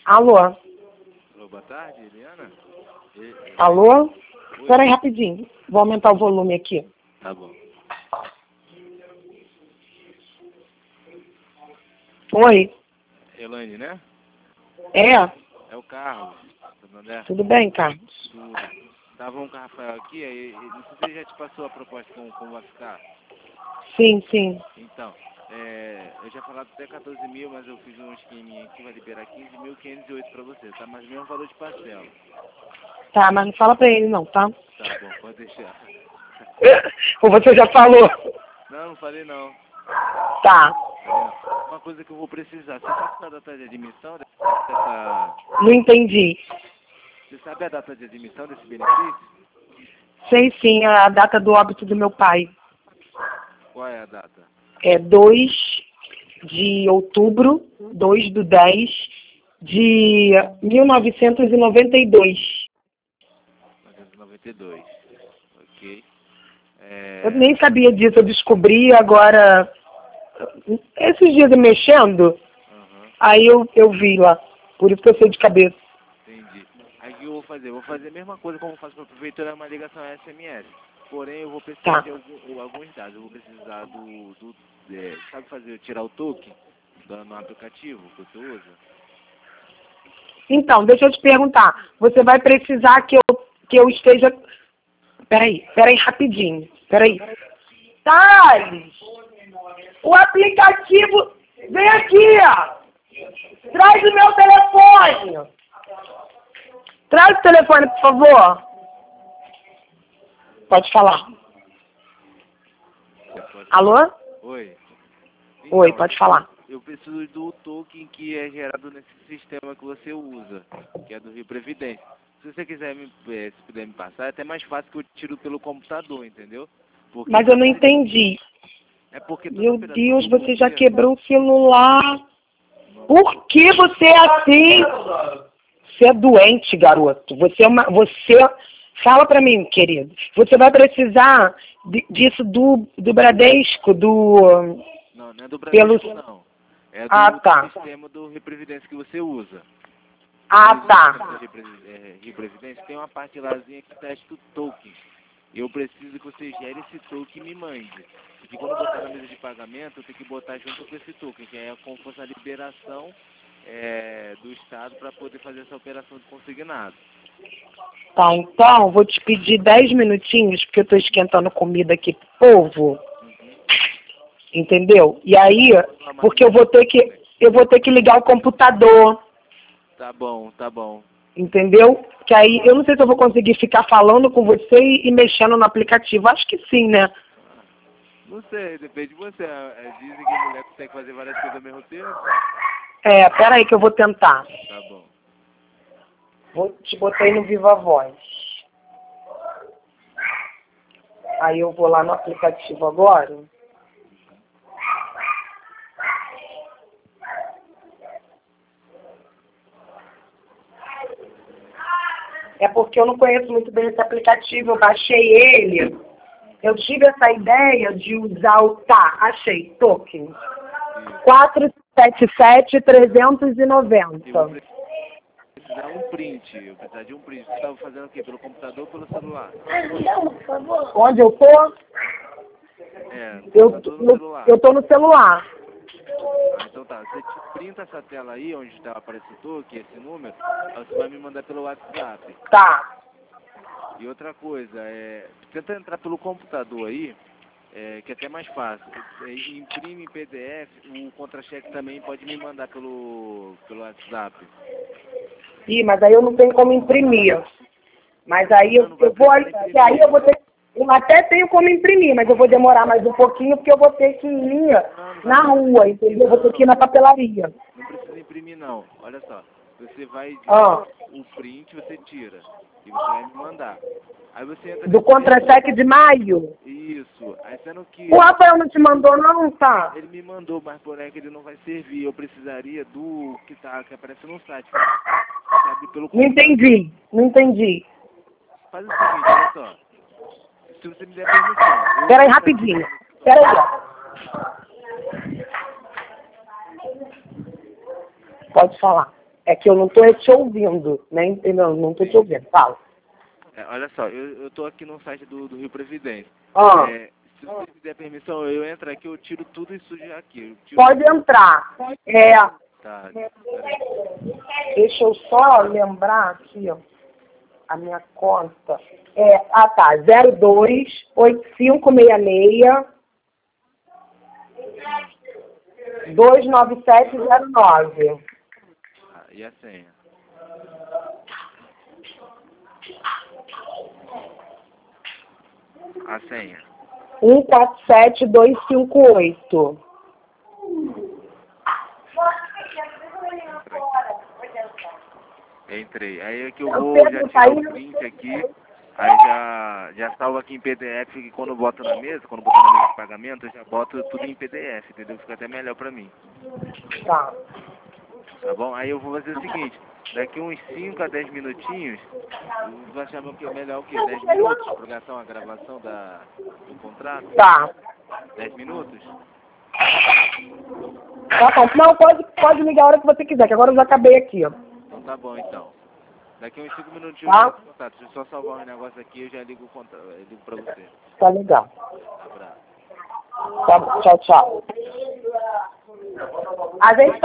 Alô? Alô, boa tarde, Eliana? Alô? Espera aí rapidinho. Vou aumentar o volume aqui. Tá bom. Oi? Elaine, né? É? É o Carlos. Tudo bem, Carlos? Tudo. Tava com o Rafael aqui, aí, não sei se ele já te passou a proposta como vai ficar. Sim, sim. Então, eu já falado até 14 mil, mas eu fiz um esqueminha aqui, vai liberar 15.508 pra você, tá? Mas mesmo valor de parcela. Tá, mas não fala pra ele não, tá? Tá bom, pode deixar. Ou você já falou? Não falei não. Tá. Uma coisa que eu vou precisar, você sabe a data de admissão dessa... Não entendi. Você sabe a data de admissão desse benefício? Sei sim, a data do óbito do meu pai. Qual é a data? É 2 de outubro, 2/10 de 1992. 1992. Ok. Eu nem sabia disso, eu descobri agora, esses dias mexendo, aí eu vi lá, por isso que eu sei de cabeça. Entendi. Aí o que eu vou fazer? Eu vou fazer a mesma coisa como eu faço para a prefeitura, uma ligação SMS. Porém, eu vou precisar de alguns dados. Eu vou precisar sabe tirar o token no aplicativo que você usa? Então, deixa eu te perguntar, você vai precisar que eu esteja... Peraí, rapidinho, peraí. Thales, o aplicativo, vem aqui, ó. Traz o meu telefone. Traz o telefone, por favor. Pode falar. Alô? Oi. Então, oi, pode falar. Eu preciso do token que é gerado nesse sistema que você usa, que é do Rio Previdência. Se você quiser, se puder me passar, é até mais fácil que eu tiro pelo computador, entendeu? Porque mas eu não entendi. É porque meu Deus, você já quebrou o celular. Por que você é assim? Você é doente, garoto. Você fala pra mim, querido. Você vai precisar disso do Bradesco, do... Não é do Bradesco, não. É do sistema do Rio Previdência que você usa. Tá. Rio Previdência tem uma parte lázinha que está escrito token. Eu preciso que você gere esse token e me mande. Porque quando eu botar na mesa de pagamento, eu tenho que botar junto com esse token, que é como se fosse a liberação do Estado para poder fazer essa operação de consignado. Tá, então, vou te pedir 10 minutinhos, porque eu estou esquentando comida aqui pro povo. Entendeu? E aí, porque eu vou ter que ligar o computador. Tá bom. Entendeu? Que aí, eu não sei se eu vou conseguir ficar falando com você e mexendo no aplicativo. Acho que sim, né? Não sei, depende de você. Dizem que a mulher consegue fazer várias coisas ao mesmo tempo. Pera aí que eu vou tentar. Tá bom. Te botei no Viva Voz. Aí eu vou lá no aplicativo agora. É porque eu não conheço muito bem esse aplicativo, eu baixei ele. Eu tive essa ideia de usar achei, token. 477-390. Eu vou precisar de um print. Você estava fazendo o quê? Pelo computador ou pelo celular? Não, por favor. Onde eu tô? No celular. Eu tô no celular. Então tá. Você printa essa tela aí, onde está aparecendo o token, esse número, aí você vai me mandar pelo WhatsApp. Tá. E outra coisa, tenta entrar pelo computador aí, que é até mais fácil. Imprime em PDF, o contra-cheque também pode me mandar pelo WhatsApp. Ih, mas aí eu não tenho como imprimir. Mas aí eu até tenho como imprimir, mas eu vou demorar mais um pouquinho porque eu vou ter que ir na rua, entendeu? Eu vou ter que ir na papelaria. Não precisa imprimir não, olha só. Você vai o print, você tira e você vai me mandar. Aí você entra do contra-cheque de maio? Isso. Aí sendo que... O Rafael não te mandou não, tá? Ele me mandou, mas porém que ele não vai servir. Eu precisaria do que aparece no site. Sabe, pelo computador. Não entendi. Faz o seguinte, olha só. Se você me der permissão... Pera aí, rapidinho. Pera aí, ó. Pode falar. É que eu não tô te ouvindo, né? Não tô te ouvindo. Fala. Olha só, eu tô aqui no site do Rio Previdência. Ah, Se você me der permissão, eu entro aqui, eu tiro tudo isso de aqui. pode entrar. Tá, Deixa eu só lembrar aqui, ó, a minha conta. Tá, 028566 29709. e a senha? A senha? 147258. Entrei. Aí é que eu vou já tirar o print aqui, aí já salvo aqui em PDF, e quando eu boto na mesa, quando eu boto na mesa de pagamento, eu já boto tudo em PDF, entendeu? Fica até melhor pra mim. Tá. Tá bom? Aí eu vou fazer o seguinte, daqui uns 5 a 10 minutinhos, vai chamar o que? Melhor o quê? 10 minutos pra a gravação do contrato? Tá. 10 minutos? Tá bom. Não, pode ligar a hora que você quiser, que agora eu já acabei aqui, ó. Então tá bom então. Daqui uns 5 minutinhos eu Tá? já contato. Deixa eu só salvar um negócio aqui e eu já ligo eu ligo pra você. Tá legal. Abraço. Tá bom. Tchau, tchau. A gente